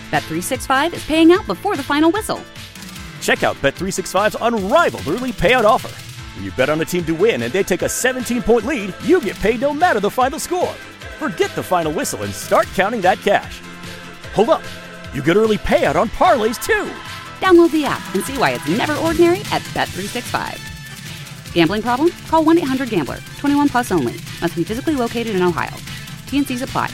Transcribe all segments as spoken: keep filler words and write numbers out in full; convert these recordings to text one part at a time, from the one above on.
Bet three sixty-five is paying out before the final whistle. Check out Bet three sixty-five's unrivaled early payout offer. When you bet on a team to win and they take a seventeen-point lead, you get paid no matter the final score. Forget the final whistle and start counting that cash. Hold up. You get early payout on parlays, too. Download the app and see why it's never ordinary at Bet three sixty-five. Gambling problem? Call one eight hundred gambler. twenty-one plus only. Must be physically located in Ohio. T N Cs apply.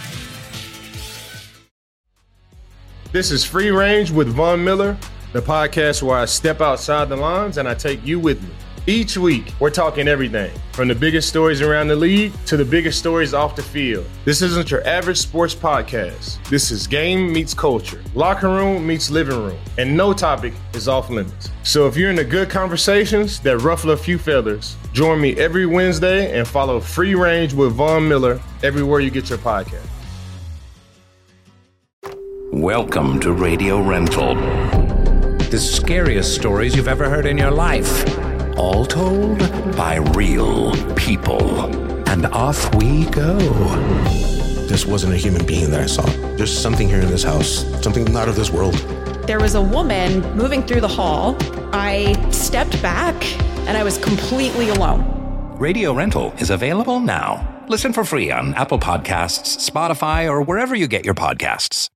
This is Free Range with Von Miller, the podcast where I step outside the lines and I take you with me. Each week, we're talking everything from the biggest stories around the league to the biggest stories off the field. This isn't your average sports podcast. This is game meets culture, locker room meets living room, and no topic is off limits. So if you're into good conversations that ruffle a few feathers, join me every Wednesday and follow Free Range with Von Miller everywhere you get your podcast. Welcome to Radio Rental. The scariest stories you've ever heard in your life. All told by real people. And off we go. This wasn't a human being that I saw. There's something here in this house, something not of this world. There was a woman moving through the hall. I stepped back and I was completely alone. Radio Rental is available now. Listen for free on Apple Podcasts, Spotify, or wherever you get your podcasts.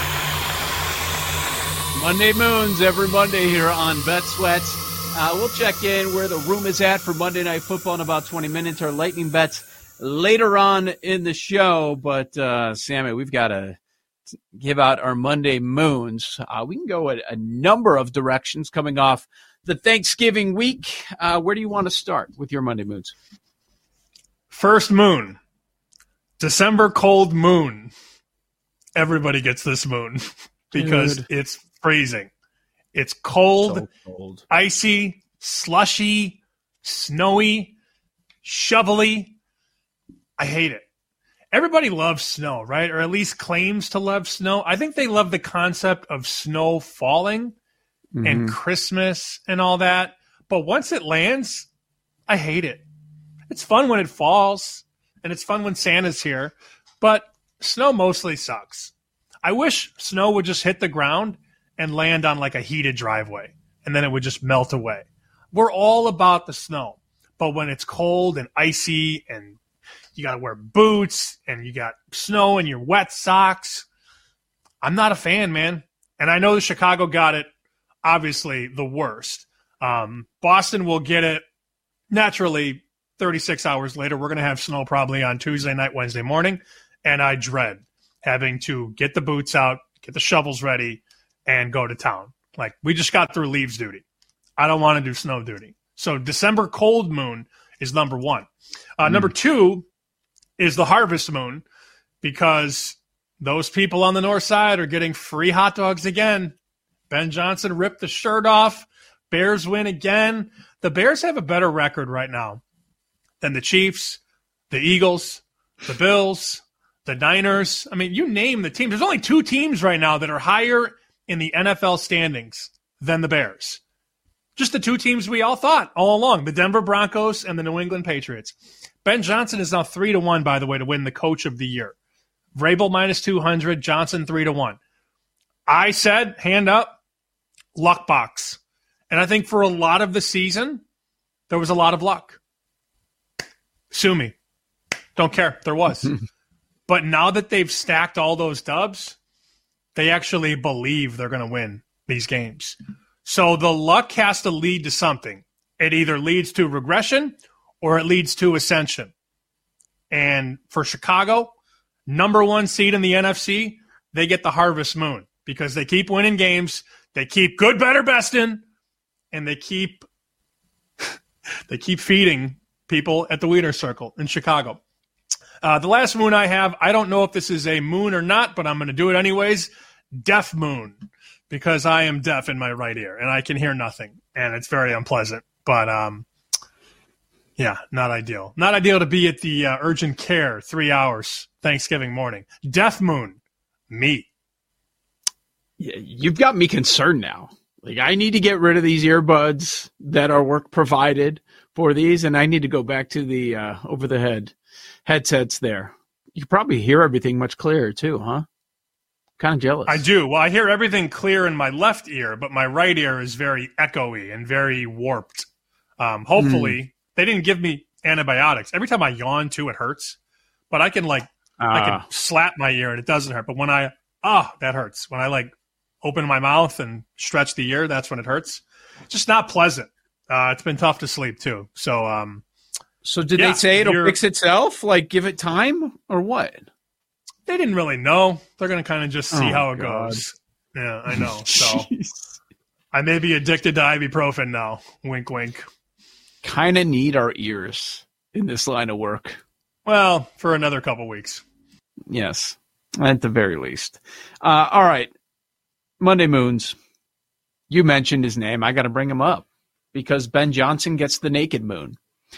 Monday Moons every Monday here on Bet Sweats. Uh, we'll check in where the room is at for Monday Night Football in about twenty minutes. Our lightning bets later on in the show. But, uh, Sammy, we've got to give out our Monday Moons. Uh, we can go a, a number of directions coming off the Thanksgiving week. Uh, where do you want to start with your Monday Moons? First moon. December cold moon. Everybody gets this moon because Dude. It's freezing. It's cold, so cold, icy, slushy, snowy, shovelly. I hate it. Everybody loves snow, right? Or at least claims to love snow. I think they love the concept of snow falling mm-hmm. and Christmas and all that. But once it lands, I hate it. It's fun when it falls, and it's fun when Santa's here. But snow mostly sucks. I wish snow would just hit the ground and land on like a heated driveway, and then it would just melt away. We're all about the snow, but when it's cold and icy and you got to wear boots and you got snow in your wet socks, I'm not a fan, man. And I know the Chicago got it, obviously, the worst. Um, Boston will get it naturally thirty-six hours later. We're going to have snow probably on Tuesday night, Wednesday morning, and I dread having to get the boots out, get the shovels ready, and go to town. Like, we just got through leaves duty. I don't want to do snow duty. So December cold moon is number one. Uh, mm. Number two is the harvest moon, because those people on the north side are getting free hot dogs again. Ben Johnson ripped the shirt off. Bears win again. The Bears have a better record right now than the Chiefs, the Eagles, the Bills, the Niners. I mean, you name the teams. There's only two teams right now that are higher in the N F L standings than the Bears. Just the two teams we all thought all along, the Denver Broncos and the New England Patriots. Ben Johnson is now three to one, by the way, to win the Coach of the Year. Vrabel minus two hundred, Johnson three to one. I said, hand up, luck box. And I think for a lot of the season, there was a lot of luck. Sue me. Don't care. There was. But now that they've stacked all those dubs, they actually believe they're going to win these games. So the luck has to lead to something. It either leads to regression or it leads to ascension. And for Chicago, number one seed in the N F C, they get the harvest moon because they keep winning games. They keep good, better, besting, and they keep they keep feeding people at the Wiener Circle in Chicago. Uh, the last moon I have, I don't know if this is a moon or not, but I'm going to do it anyways. Deaf moon, because I am deaf in my right ear and I can hear nothing, and it's very unpleasant. But um, yeah, not ideal. Not ideal to be at the uh, urgent care three hours Thanksgiving morning. Deaf moon, me. Yeah, you've got me concerned now. Like, I need to get rid of these earbuds that are work provided for these, and I need to go back to the uh, over-the-head headsets there. You can probably hear everything much clearer too, huh? Kind of jealous. I do. Well, I hear everything clear in my left ear, but my right ear is very echoey and very warped. Um, hopefully, mm. they didn't give me antibiotics. Every time I yawn, too, it hurts. But I can, like, uh. I can slap my ear and it doesn't hurt. But when I, ah, oh, that hurts. When I, like, open my mouth and stretch the ear, that's when it hurts. It's just not pleasant. Uh, it's been tough to sleep, too. So, um, so did yeah, they say it'll fix itself? Like, give it time or what? They didn't really know. They're going to kind of just see oh, how it God. goes. Yeah, I know. So I may be addicted to ibuprofen now. Wink, wink. Kind of need our ears in this line of work. Well, for another couple weeks. Yes, at the very least. Uh, all right. Monday Moons. You mentioned his name. I got to bring him up because Ben Johnson gets the naked moon.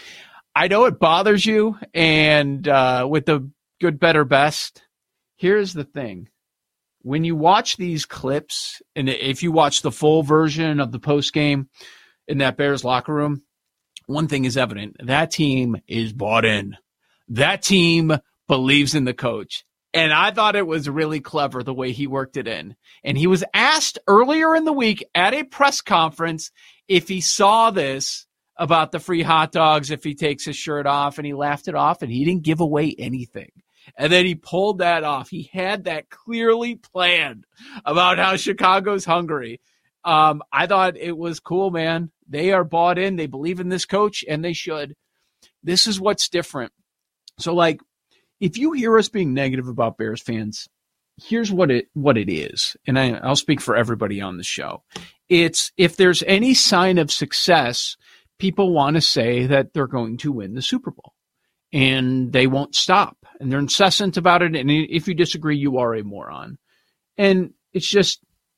I know it bothers you, and uh, with the good, better, best, here's the thing. When you watch these clips, and if you watch the full version of the postgame in that Bears locker room, one thing is evident. That team is bought in. That team believes in the coach. And I thought it was really clever the way he worked it in. And he was asked earlier in the week at a press conference if he saw this about the free hot dogs, if he takes his shirt off, and he laughed it off, and he didn't give away anything. And then he pulled that off. He had that clearly planned about how Chicago's hungry. Um, I thought it was cool, man. They are bought in. They believe in this coach, and they should. This is what's different. So, like, if you hear us being negative about Bears fans, here's what it what it is. And I, I'll speak for everybody on the show. It's if there's any sign of success, people want to say that they're going to win the Super Bowl. And they won't stop. And they're incessant about it. And if you disagree, you are a moron. And it's just,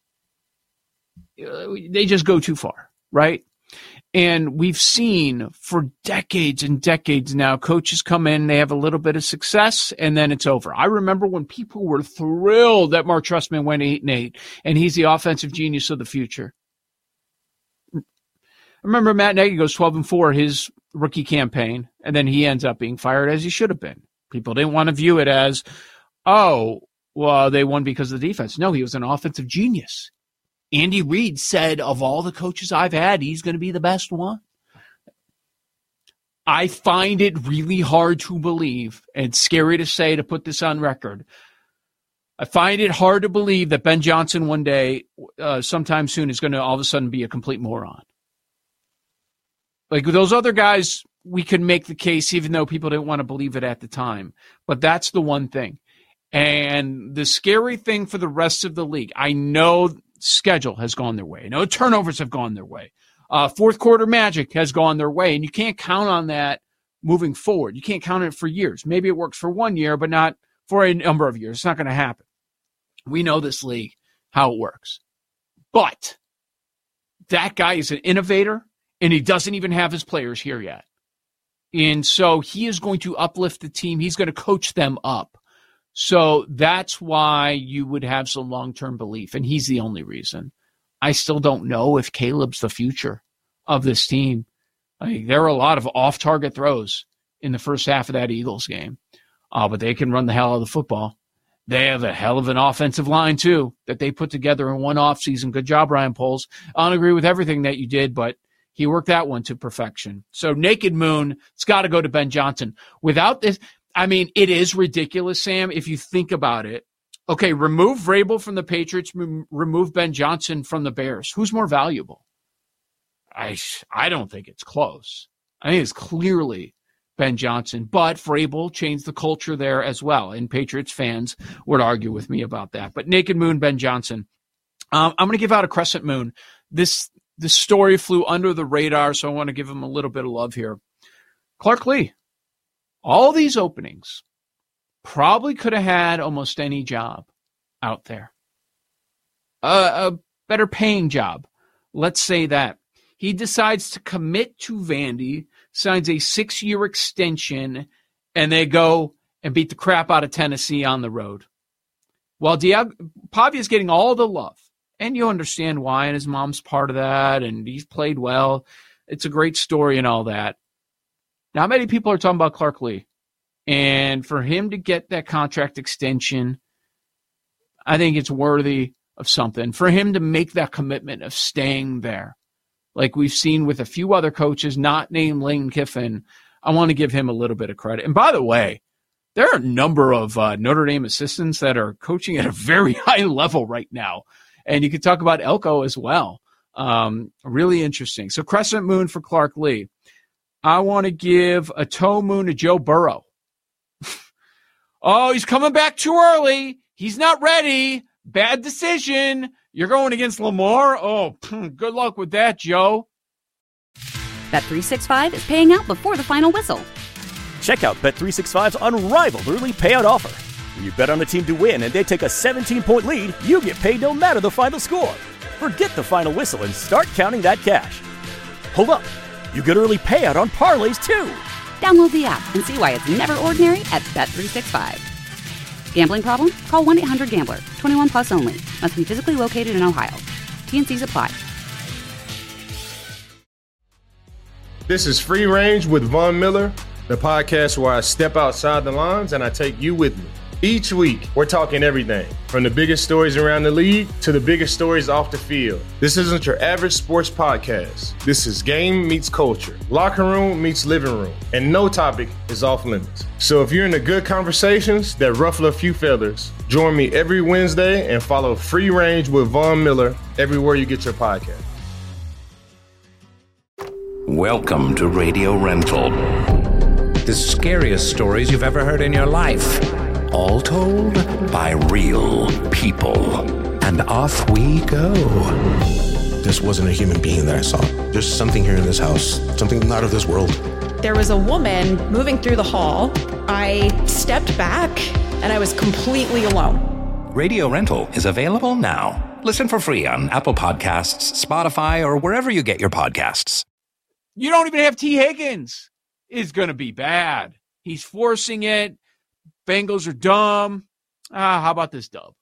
they just go too far, right? And we've seen for decades and decades now, coaches come in, they have a little bit of success, and then it's over. I remember when people were thrilled that Mark Trestman went eight and eight, and he's the offensive genius of the future. I remember Matt Nagy goes twelve and four his rookie campaign, and then he ends up being fired as he should have been. People didn't want to view it as, oh, well, they won because of the defense. No, he was an offensive genius. Andy Reid said, of all the coaches I've had, he's going to be the best one. I find it really hard to believe, and scary to say, to put this on record, I find it hard to believe that Ben Johnson one day, uh, sometime soon, is going to all of a sudden be a complete moron. Like those other guys, we can make the case even though people didn't want to believe it at the time. But that's the one thing. And the scary thing for the rest of the league, I know schedule has gone their way. I know turnovers have gone their way. Uh, fourth quarter magic has gone their way. And you can't count on that moving forward. You can't count on it for years. Maybe it works for one year, but not for a number of years. It's not going to happen. We know this league, how it works. But that guy is an innovator. And he doesn't even have his players here yet. And so he is going to uplift the team. He's going to coach them up. So that's why you would have some long-term belief. And he's the only reason. I still don't know if Caleb's the future of this team. I mean, there are a lot of off-target throws in the first half of that Eagles game. Uh, but they can run the hell out of the football. They have a hell of an offensive line, too, that they put together in one offseason. Good job, Ryan Poles. I don't agree with everything that you did, but he worked that one to perfection. So naked moon, it's got to go to Ben Johnson. Without this, I mean, it is ridiculous, Sam, if you think about it. Okay, remove Vrabel from the Patriots, remove Ben Johnson from the Bears. Who's more valuable? I I don't think it's close. I think it's clearly Ben Johnson, but Vrabel changed the culture there as well, and Patriots fans would argue with me about that. But naked moon, Ben Johnson. Um, I'm going to give out a crescent moon. This This story flew under the radar, so I want to give him a little bit of love here. Clark Lee, all these openings, probably could have had almost any job out there. Uh, a better paying job. Let's say that. He decides to commit to Vandy, signs a six-year extension, and they go and beat the crap out of Tennessee on the road. While Diab- Pavia is getting all the love. And you understand why, and his mom's part of that, and he's played well. It's a great story and all that. Not many people are talking about Clark Lee. And for him to get that contract extension, I think it's worthy of something for him to make that commitment of staying there. Like we've seen with a few other coaches, not named Lane Kiffin. I want to give him a little bit of credit. And by the way, there are a number of uh, Notre Dame assistants that are coaching at a very high level right now. And you could talk about Elko as well. Um, really interesting. So crescent moon for Clark Lea. I want to give a toe moon to Joe Burrow. Oh, he's coming back too early. He's not ready. Bad decision. You're going against Lamar? Oh, good luck with that, Joe. Bet three sixty-five is paying out before the final whistle. Check out Bet three sixty-five's unrivaled early payout offer. When you bet on a team to win and they take a seventeen-point lead, you get paid no matter the final score. Forget the final whistle and start counting that cash. Hold up. You get early payout on parlays, too. Download the app and see why it's never ordinary at Bet three sixty-five. Gambling problem? Call one eight hundred gambler. twenty-one plus only. Must be physically located in Ohio. T N Cs apply. This is Free Range with Von Miller, the podcast where I step outside the lines and I take you with me. Each week, we're talking everything from the biggest stories around the league to the biggest stories off the field. This isn't your average sports podcast. This is game meets culture, locker room meets living room, and no topic is off limits. So if you're into good conversations that ruffle a few feathers, join me every Wednesday and follow Free Range with Von Miller everywhere you get your podcast. Welcome to Radio Rental. The scariest stories you've ever heard in your life. All told by real people. And off we go. This wasn't a human being that I saw. There's something here in this house, something not of this world. There was a woman moving through the hall. I stepped back and I was completely alone. Radio Rental is available now. Listen for free on Apple Podcasts, Spotify, or wherever you get your podcasts. You don't even have T. Higgins. It's going to be bad. He's forcing it. Bengals are dumb. Ah, how about this dub?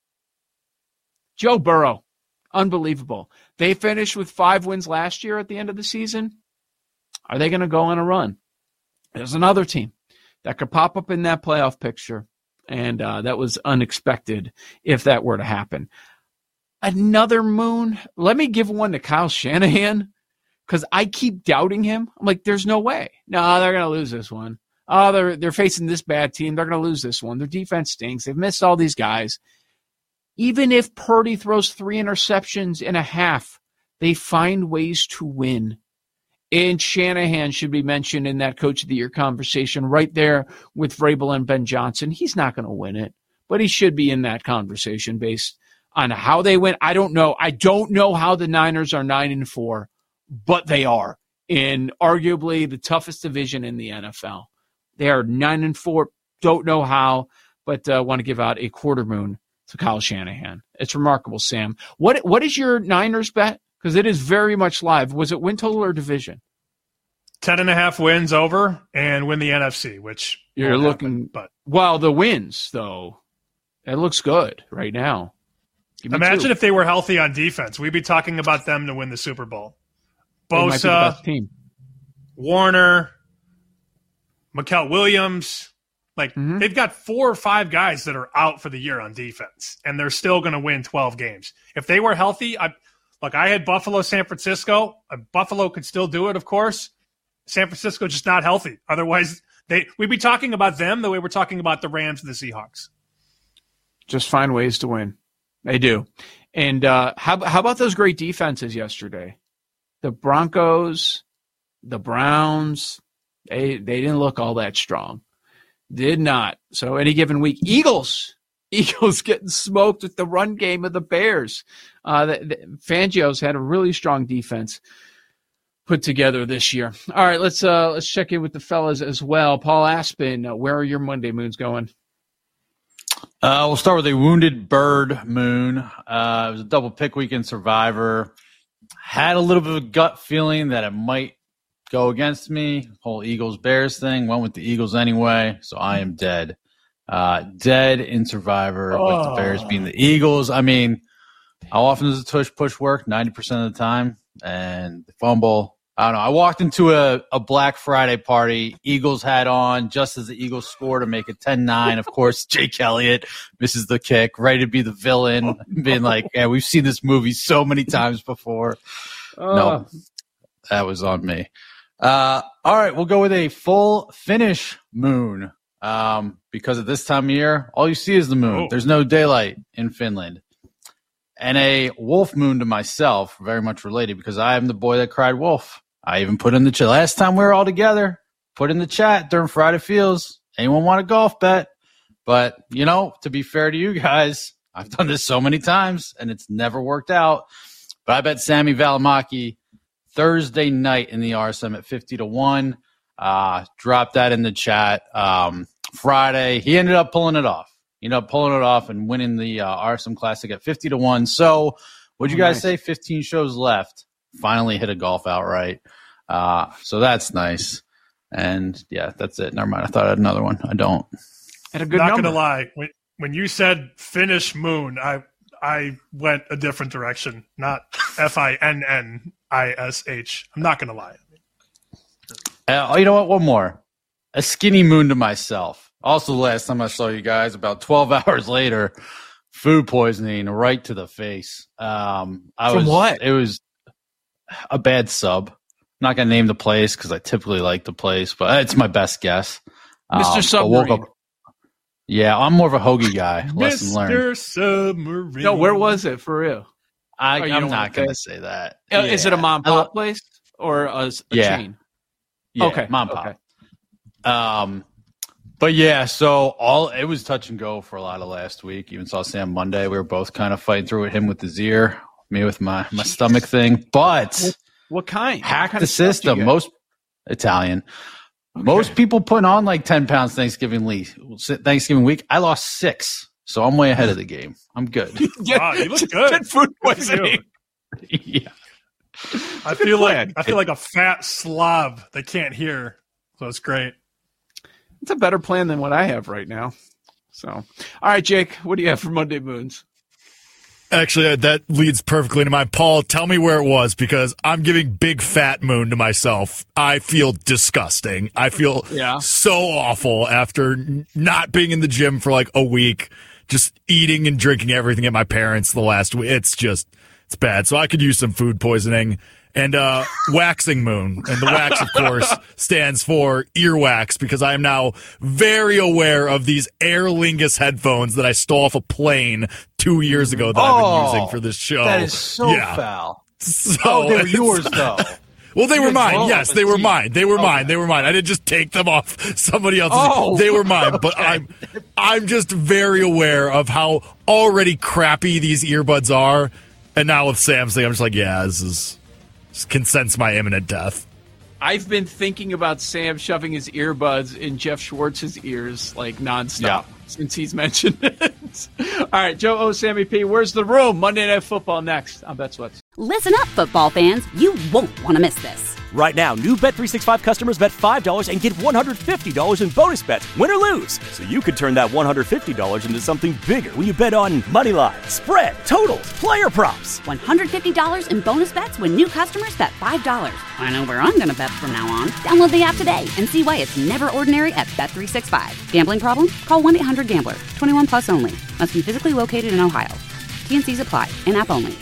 Joe Burrow. Unbelievable. They finished with five wins last year at the end of the season. Are they going to go on a run? There's another team that could pop up in that playoff picture, and uh, that was unexpected if that were to happen. Another moon. Let me give one to Kyle Shanahan because I keep doubting him. I'm like, there's no way. No, they're going to lose this one. Oh, they're they're facing this bad team. They're going to lose this one. Their defense stinks. They've missed all these guys. Even if Purdy throws three interceptions in a half, they find ways to win. And Shanahan should be mentioned in that Coach of the Year conversation right there with Vrabel and Ben Johnson. He's not going to win it, but he should be in that conversation based on how they win. I don't know. I don't know how the Niners are nine and four, but they are in arguably the toughest division in the N F L. They are nine and four. Don't know how, but uh, want to give out a quarter moon to Kyle Shanahan. It's remarkable, Sam. What what is your Niners bet? Because it is very much live. Was it win total or division? Ten and a half wins over and win the N F C, which you're looking. Happen, but well, the wins though, it looks good right now. Imagine two. if they were healthy on defense. We'd be talking about them to win the Super Bowl. Bosa, might be the best team. Warner, Mikael Williams. Like, mm-hmm. They've got four or five guys that are out for the year on defense, and they're still going to win twelve games. If they were healthy, I, look, I had Buffalo, San Francisco. Uh, Buffalo could still do it, of course. San Francisco just not healthy. Otherwise, they we'd be talking about them the way we're talking about the Rams and the Seahawks. Just find ways to win. They do. And uh, how, how about those great defenses yesterday? The Broncos, the Browns, they they didn't look all that strong. Did not. So any given week, Eagles, Eagles getting smoked with the run game of the Bears. Uh, the, the, Fangio's had a really strong defense put together this year. All right, let's uh, let's check in with the fellas as well. Paul Aspen, uh, where are your Monday moons going? Uh, we'll start with a Wounded Bird moon. Uh, it was a double pick week in Survivor. Had a little bit of a gut feeling that it might go against me. Whole Eagles-Bears thing. Went with the Eagles anyway, so I am dead. Uh, dead in Survivor oh. with the Bears being the Eagles. I mean, how often does the tush push work? ninety percent of the time. And the fumble, I don't know. I walked into a, a Black Friday party, Eagles hat on, just as the Eagles score to make it ten nine. Of course, Jake Elliott misses the kick, ready to be the villain, being like, yeah, we've seen this movie so many times before. Uh. No, that was on me. Uh, all right, we'll go with a full finish moon um, because at this time of year, all you see is the moon. Oh. There's no daylight in Finland. And a wolf moon to myself, very much related, because I am the boy that cried wolf. I even put in the chat. Last time we were all together, put in the chat during Friday Feels. Anyone want a golf bet? But, you know, to be fair to you guys, I've done this so many times, and it's never worked out. But I bet Sammy Valimaki Thursday night in the R S M at fifty to one. Uh, drop that in the chat. Um, Friday, he ended up pulling it off. You know, pulling it off and winning the uh, R S M Classic at fifty to one. So, what'd you guys nice. say? fifteen shows left. Finally hit a golf outright. Uh, so that's nice. And yeah, that's it. Never mind. I thought I had another one. I don't. Had a good Not number. Gonna lie. When when you said finish moon, I I went a different direction. Not F I N N I S H. I'm not gonna lie. Uh, you know what? One more. A skinny moon to myself. Also, the last time I saw you guys, about twelve hours later, food poisoning right to the face. Um, I From was, what? It was a bad sub. I'm not going to name the place because I typically like the place, but it's my best guess. Mister Um, Submarine. up, yeah, I'm more of a hoagie guy. Lesson learned. Mister Submarine. No, where was it for real? I, Oh, you I'm don't not wanna going to say? say that. Uh, Is it a mom I lo- pop place or a, a Yeah. chain? Yeah, Okay, mom pop. okay. Um, but yeah, so all it was touch and go for a lot of last week. Even saw Sam Monday. We were both kind of fighting through it. Him with his ear, me with my my stomach thing. But What, what kind? hack What kind the of stuff do you system. get? Most Italian. Okay. Most people putting on like ten pounds Thanksgiving week. Thanksgiving week, I lost six, so I'm way ahead of the game. I'm good. Wow, you look good. Get food Good for you. poisoning. yeah. I feel plan. like I feel like a fat slob that can't hear. So it's great. It's a better plan than what I have right now. So, all right, Jake, what do you have for Monday Moons? Actually, uh, that leads perfectly into my Paul. Tell me where it was because I'm giving big fat moon to myself. I feel disgusting. I feel Yeah. so awful after n- not being in the gym for like a week, just eating and drinking everything at my parents' the last week. It's just, it's bad. So I could use some food poisoning. And uh, waxing moon. And the wax, of course, stands for earwax because I am now very aware of these Aer Lingus headphones that I stole off a plane two years ago that I've been Oh, using for this show. That is so Yeah. foul. So, Oh, they were yours though. well, they were mine. roll Yes, up they a were team. mine. They were Okay. mine. They were mine. I didn't just take them off somebody else's. Oh, they were mine. But I'm, I'm just very aware of how already crappy these earbuds are. And now with Sam's thing, I'm just like, yeah, this is just can sense my imminent death. I've been thinking about Sam shoving his earbuds in Jeff Schwartz's ears like nonstop Yeah. since he's mentioned it. All right, Joe O, Sammy P, where's the room? Monday Night Football next on Bet Sweats. Listen up, football fans. You won't want to miss this. Right now, new Bet three sixty-five customers bet five dollars and get one hundred fifty dollars in bonus bets, win or lose. So you could turn that one hundred fifty dollars into something bigger when you bet on money line, spread, totals, player props. one hundred fifty dollars in bonus bets when new customers bet five dollars. I know where I'm going to bet from now on. Download the app today and see why it's never ordinary at Bet three sixty-five. Gambling problem? Call one eight hundred gambler. twenty-one plus only. Must be physically located in Ohio. T N Cs apply. In-app only.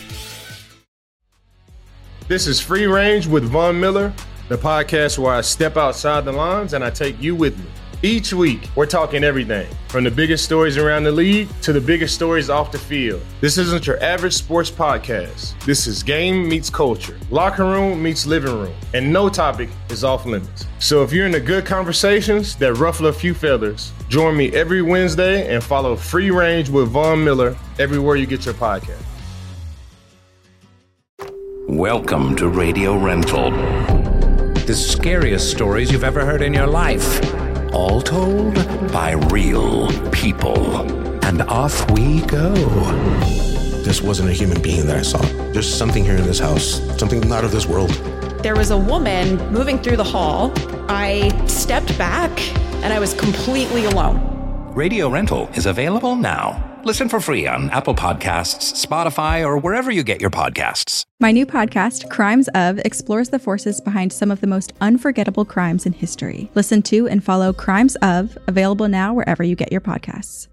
This is Free Range with Von Miller, the podcast where I step outside the lines and I take you with me. Each week, we're talking everything from the biggest stories around the league to the biggest stories off the field. This isn't your average sports podcast. This is game meets culture, locker room meets living room, and no topic is off limits. So if you're into good conversations that ruffle a few feathers, join me every Wednesday and follow Free Range with Von Miller everywhere you get your podcast. Welcome to Radio Rental. The scariest stories you've ever heard in your life. All told by real people. And off we go. This wasn't a human being that I saw. There's something here in this house, something not of this world. There was a woman moving through the hall. I stepped back and I was completely alone. Radio Rental is available now. Listen for free on Apple Podcasts, Spotify, or wherever you get your podcasts. My new podcast, Crimes Of, explores the forces behind some of the most unforgettable crimes in history. Listen to and follow Crimes Of, available now wherever you get your podcasts.